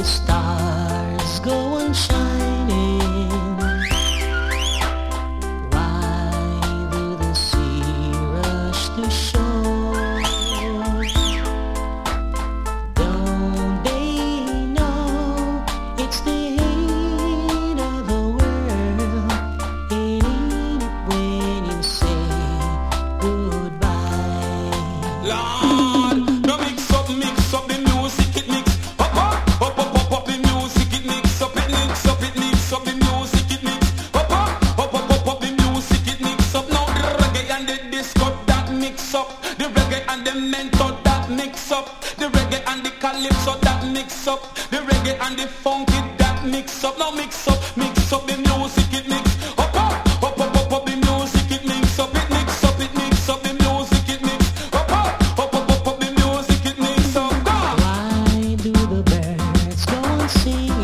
stars go on shining? Why do the sea rush to shore? Don't they know it's the end of the world? It ain't it when you say goodbye. Lord, no mix up the music, it mix up, up the music, it mix up the music, it mix up, up the music, it mix up. Now the reggae and the disco that mix up, the reggae and the mental that mix up, the reggae and the calypso that mix up, the reggae and the funky that mix up. Now mix up the music, it mix up, up the music, it mix up, it mix up the music, it mix up, up the music, it mix up. Why do the birds go on singing?